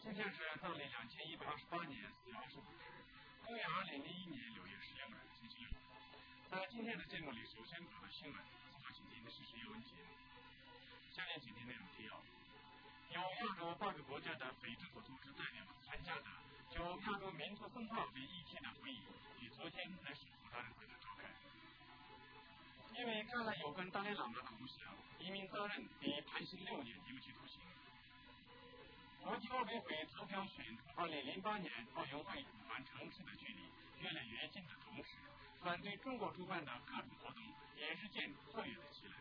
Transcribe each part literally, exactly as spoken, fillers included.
今天是藏历两千一百二十八年四月二十五日，公元二零零一年六月十六日，星期六。在今天的节目里，首先报道新闻，接下请听的是十一文节目。下面请听内容提要：由亚洲八个国家的非政府组织代表参加的就亚洲民族文化为议题的会议，于昨天在首府达赖会的召开。因为看了有关达赖喇嘛的故事，移民责任被判刑六年有期徒刑。国际奥委会投票选二零零八年奥运会主办城市的距离越来越近的同时，反对中国主办的各种活动也是渐活跃了起来。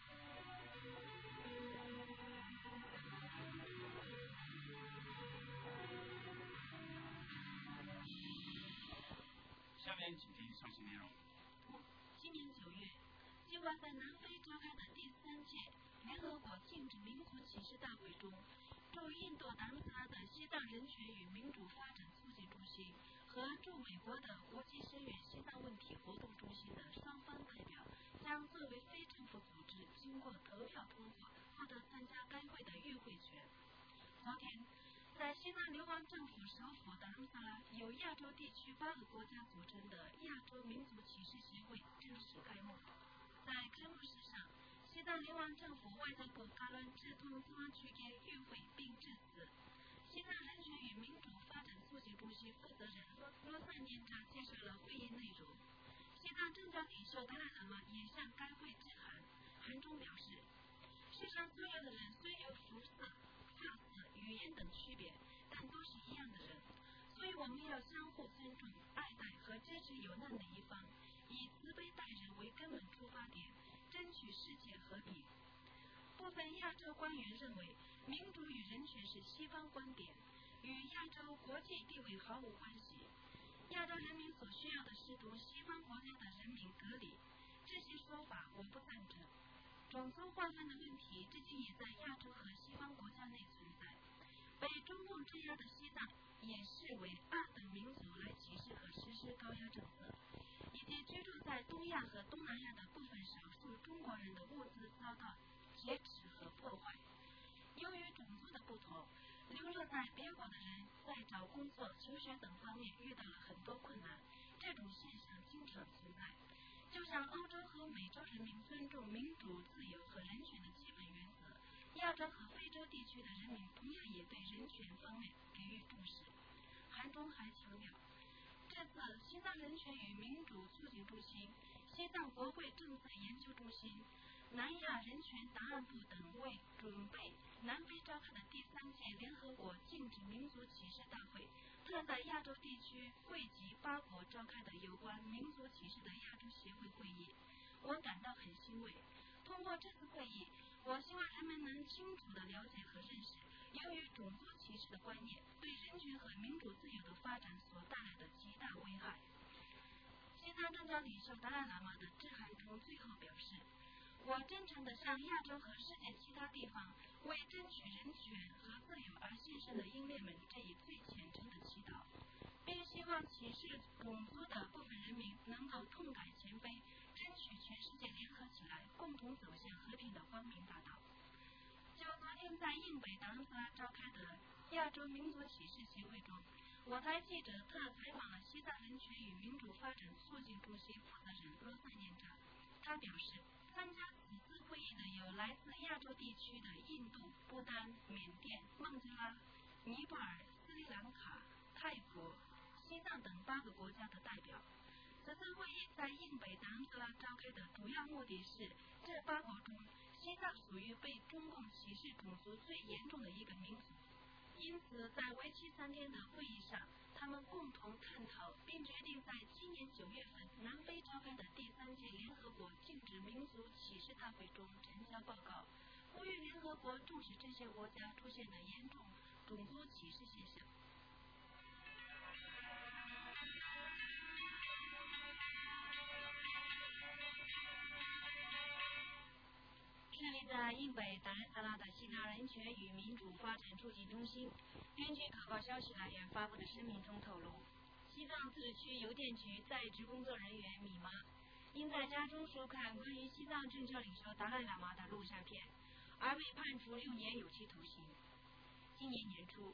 下面请听详细内容。 今年九月，计划在南非召开的第三届联合国禁止民族歧视大会中，驻印度达拉萨的西藏人权与民主发展促进中心和驻美国的国际声援西藏问题活动中心的双方代表将作为非政府组织经过投票通过，获得参加该会的与会权。昨天，在西藏流亡政府首府达拉萨，由亚洲地区八个国家组成的亚洲民族歧视协会正式开幕。在开幕式上，西藏流亡政府外交部卡伦致通斯湾区给与会并致辞。西藏人权与民主发展促进中心负责人罗萨念扎介绍了会议内容。西藏政教领袖达赖喇嘛也向该会致函，函中表示，世上所有的人虽有肤色、肤色、语言等区别，但都是一样的人，所以我们要相互尊重、爱戴和支持有难的一方，以慈悲待人为根本出发点，争取世界和平。部分亚洲官员认为，民主与人权是西方观点，与亚洲国际地位毫无关系。亚洲人民所需要的是同西方国家的人民隔离，这些说法我不赞成。种族划分的问题至今也在亚洲和西方国家内存在。被中共镇压的西藏也视为二等民族来歧视和实施高压政策，以及居住在东亚和东南亚的部分少数中国人的物资遭到劫持和破坏。由于种族的不同，流落在别国的人在找工作、求学等方面遇到了很多困难，这种现象经常存在。就像欧洲和美洲人民尊重民主、自由和人权的基本原则，亚洲和非洲地区的人民同样也对人权方面给予重视。函中还强调，这次西藏人权与民主促进中心、西藏国会政策研究中心、南亚人权档案部等为准备南非召开的第三届联合国禁止民族歧视大会，特在亚洲地区汇集八国召开的有关民族歧视的亚洲协会会议，我感到很欣慰。通过这次会议，我希望人们能清楚地了解和认识，由于种族歧视的观念对人权和民主自由的发展所带来的极大危害。西藏政教领袖达赖喇嘛的致函中最后表示，我真诚地向亚洲和世界其他地方为争取人权和自由而献身的英烈们致以最虔诚的祈祷，并希望歧视种族的部分人民能够痛改前非，争取全世界联合起来，共同走向和平的光明大道。就昨天在印北达拉萨召开的亚洲民族歧视协会中，我台记者特采访了西藏人权与民主发展促进中心负责人罗萨念扎，他表示，参加此次会议的有来自亚洲地区的印度、不丹、缅甸、孟加拉、尼泊尔、斯里兰卡、泰国、西藏等八个国家的代表。此次会议在印北达拉萨召开的主要目的是，这八国中，西藏属于被中共歧视种族最严重的一个民族。因此，在为期三天的会议上，他们共同探讨并决定在今年九月份南非召开的第三届联合国禁止民族歧视大会中呈交报告，呼吁联合国重视这些国家出现的严重种族歧视现象。设立在印北达赖萨拉的西藏人权与民主发展促进中心，根据可靠消息来源发布的声明中透露，西藏自治区邮电局在职工作人员米妈因在家中收看关于西藏政教领袖达赖喇嘛的录像片，而被判处六年有期徒刑。今年年初，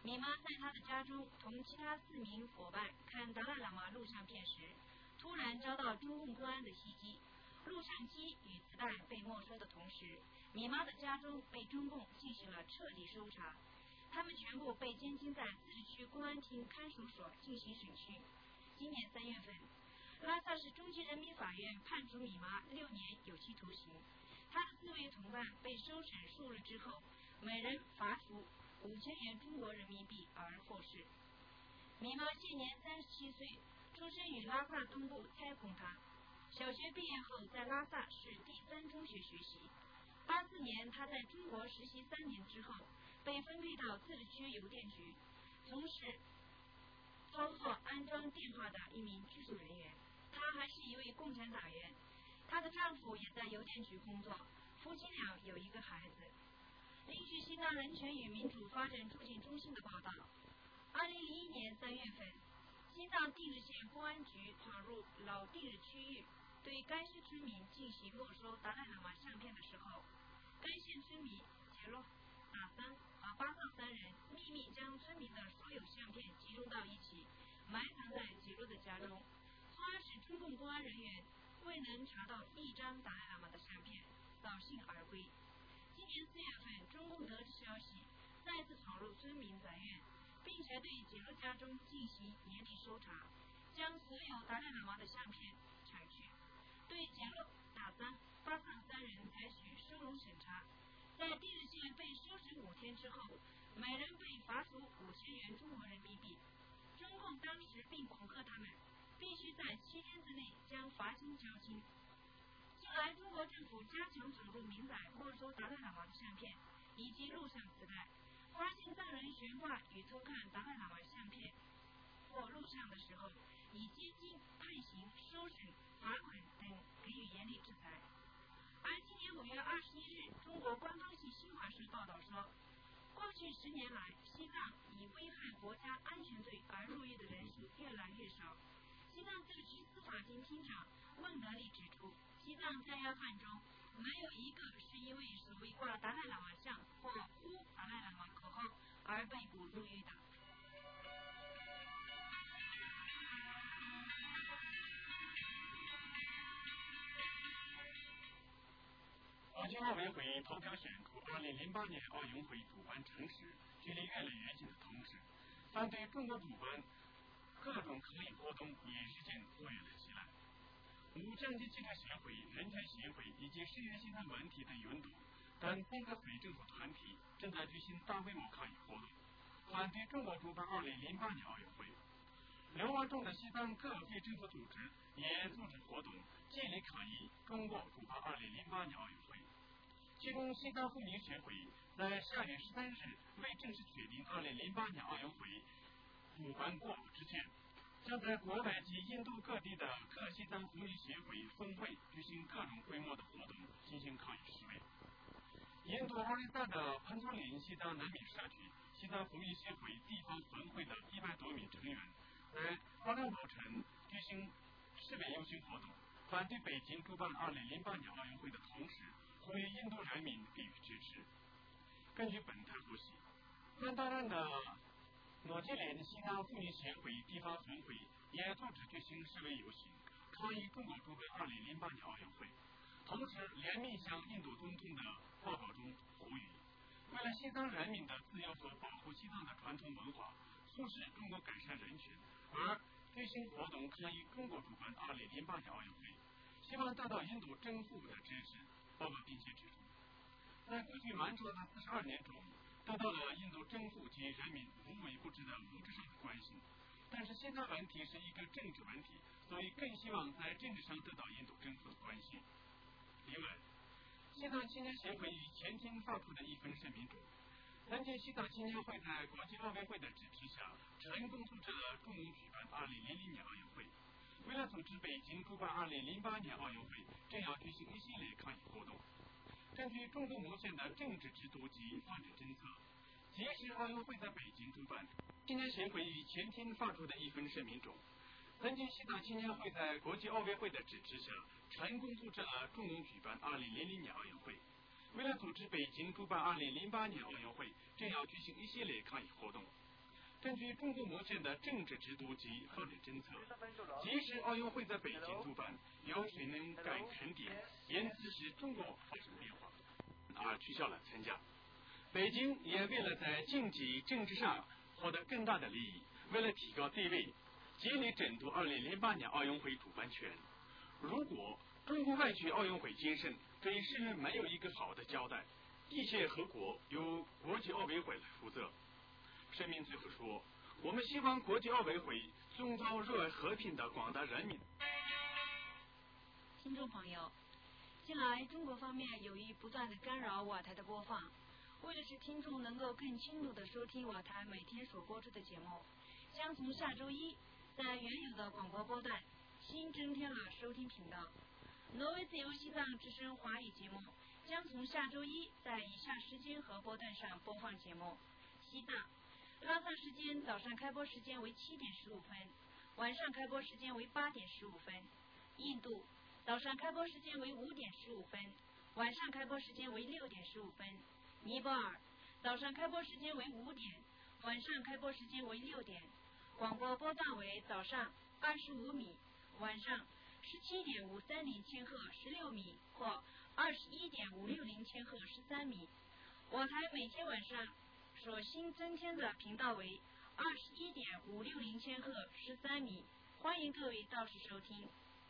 米妈在他的家中同其他四名伙伴看达赖喇嘛录像片时，突然遭到中共公安的袭击，录像机与磁带被没收的同时，米妈的家中被中共进行了彻底搜查，他们全部被监禁在自治区公安厅看守所进行审讯。今年三月份，拉萨市中级人民法院判处米妈六年有期徒刑，他的四位同伴被收审数日之后，每人罚处五千元中国人民币而获释。米妈现年三十七岁，出生于拉萨东部猜孔塔，小学毕业后在拉萨市第三中学学习。八四年，他在中国实习三年之后，被分配到自治区邮电局，从事操作安装电话的一名技术人员。她还是一位共产党员，她的丈夫也在邮电局工作，夫妻俩有一个孩子。根据西藏人权与民主发展促进中心的报道，二零零一年三月份，西藏定日县公安局闯入老定日区域，对该市村民进行没收达赖喇嘛相片的时候，该县村民杰洛、打桑和巴桑三人秘密将村民的所有相片集中到一起，埋藏在杰洛的家中，从而使中共公安人员未能查到一张达赖喇嘛的相片，扫兴而归。今年四月份，中共得知消息，再次闯入村民宅院，并且对杰洛家中进行严厉搜查，将所有达赖喇嘛的相片抢去，对杰洛、打桑、巴桑三人采取收容审查。在定日县被收审五天之后，每人被罚处五千元中国人民币。中共当时并恐吓他们，必须在七天之内将罚金交清。近来，中国政府加强走入民宅没收达赖喇嘛的相片以及录像磁带，发现藏人悬挂与偷看达赖喇嘛相片或录像的时候，以监禁、判刑、收审、罚款等给予严厉制裁。而今年五月二十一日，中国官方系新华社报道说，过去十年来，西藏以危害国家安全罪而入狱的人数越来越少。西藏自治区司法厅厅长孟德利指出，西藏在押犯中没有一个是因为所谓挂达赖喇嘛像或呼达赖喇嘛口号而被捕入狱的。 奥运奥委会投票选出二零零八年奥运会主办城市，距离越来越近的同时，反对中国主办各种抗议活动也日渐活跃了起来。无疆籍记者协会、人权协会以及世界西藏团体等运动等三个非政府团体正在举行大规模抗议活动，反对中国主办二零零八年奥运会。六万众的西藏各非政府组织也组织活动，接力抗议中国主办二零零八年奥运会。其中，西藏妇女协会在十二月十三日未正式确定二零零八年奥运会主办国之前，将在国外及印度各地的各西藏妇女协会分会举行各种规模的活动，进行抗议示威。印度奥里萨的潘托林西藏难民社区西藏妇女协会地方分会的一百多名成员，在巴兰堡城举行示威游行活动，反对北京主办二零零八年奥运会的同时，呼吁印度人民给予支持。根据本台获悉，曼达兰的诺基连西藏妇女协会地方分会也组织举行示威游行，抗议中国主办二零零八年奥运会。同时，联名向印度总统的报告中呼吁，为了西藏人民的自由和保护西藏的传统文化，促使中国改善人权，而举行活动抗议中国主办二零零八年奥运会，希望得到印度政府的支持。报告并且指出，在过去漫长的四十二年中，得到了印度政府及人民无微不至的物质上的关心。但是西藏问题是一个政治问题，所以更希望在政治上得到印度政府的关心。另外，西藏青年协会于前天发布的一份声明中，曾经西藏青年会在国际奥委会的支持下，成功组织了中共举办二零零零年奥运会。为了阻止北京主办二零零八年奥运会，正要举行一系列抗议活动。根据中国目前的政治制度及发展政策，即使奥运会在北京主办，青年协会于前天发出的一份声明中，曾经西藏青年会在国际奥委会的支持下，成功组织了中共举办二零零零年奥运会。为了阻止北京主办二零零八年奥运会，正要举行一系列抗议活动。 根据中国目前的政治制度及法律政策，即使奥运会在北京主办，有谁能敢肯定因此使中国发生变化，而取消了参加？北京也为了在经济政治上获得更大的利益，为了提高地位，极力争夺二零零八年奥运会主办权。如果中国外举奥运会精神对世人没有一个好的交代，一切后果由国际奥委会来负责。声明最后说，我们希望国际奥委会遵照热爱和平的广大人民。 听众朋友，近来中国方面有意不断的干扰我台的播放，为了使听众能够更清楚地收听我台每天所播出的节目，将从下周一在原有的广播波段新增添了收听频道。挪威自由西藏之声华语节目将从下周一在以下时间和波段上播放节目：西藏拉萨时间早上开播时间为七点十五分，晚上开播时间为八点十五分；印度早上开播时间为五点十五分，晚上开播时间为六点十五分；尼泊尔早上开播时间为五点，晚上开播时间为六点。广播波段为早上二十五米，晚上十七点五三零千赫十六米或二十一点五六零千赫十三米。我台每天晚上所新增添的频道为二十一点五六零千赫十三米，欢迎各位到时收听。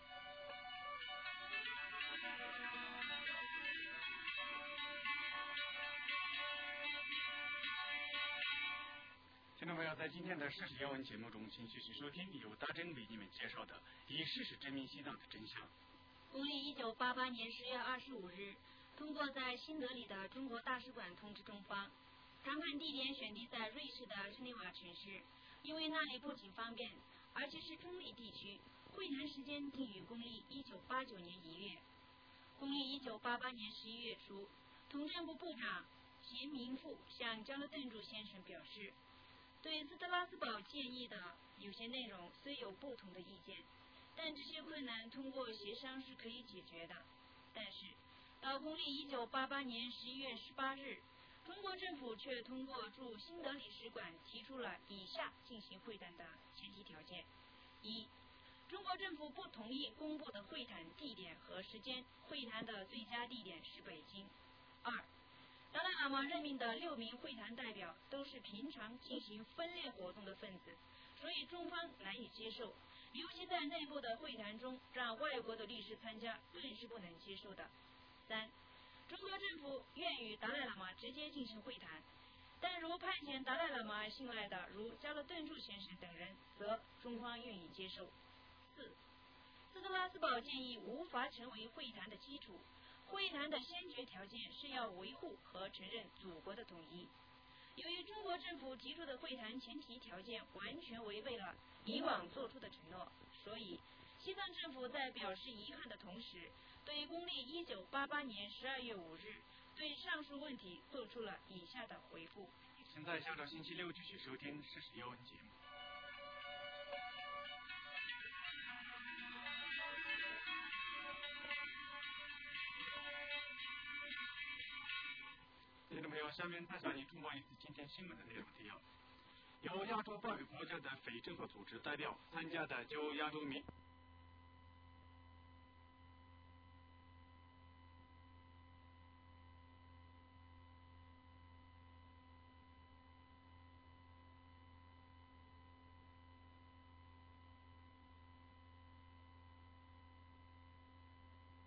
听众朋友，在今天的事实要闻节目中，请继续收听由大珍为你们介绍的以事实证明西藏的真相。 公历一九八八年十月二十五日，通过在新德里的中国大使馆通知中方，谈判地点选定在瑞士的日内瓦城市，因为那里不仅方便，而且是中立地区。会谈时间定于公历一九八九年一月。公历一九八八年十一月初，统战部部长钱明富向加勒顿柱先生表示，对斯特拉斯堡建议的有些内容虽有不同的意见，但这些困难通过协商是可以解决的。但是到公历一九八八年十一月十八日，中国政府却通过驻新德里使馆提出了以下进行会谈的前提条件：一、中国政府不同意公布的会谈地点和时间，会谈的最佳地点是北京；二、达赖喇嘛任命的六名会谈代表都是平常进行分裂活动的分子，所以中方难以接受，尤其在内部的会谈中让外国的律师参加更是不能接受的。三、中国政府愿与达赖喇嘛直接进行会谈，但如派遣达赖喇嘛信赖的如加勒顿柱先生等人，则中方愿意接受。四、斯特拉斯堡建议无法成为会谈的基础，会谈的先决条件是要维护和承认祖国的统一。由于中国政府提出的会谈前提条件完全违背了以往做出的承诺，所以西藏政府在表示遗憾的同时，对公历一九八八年十二月五日对上述问题做出了以下的回复。 现在下周星期六继续收听事实要闻节目。听众朋友，下面再向你通报一次今天新闻的内容提要。由亚洲八个国家的非政府组织代表参加的就亚洲民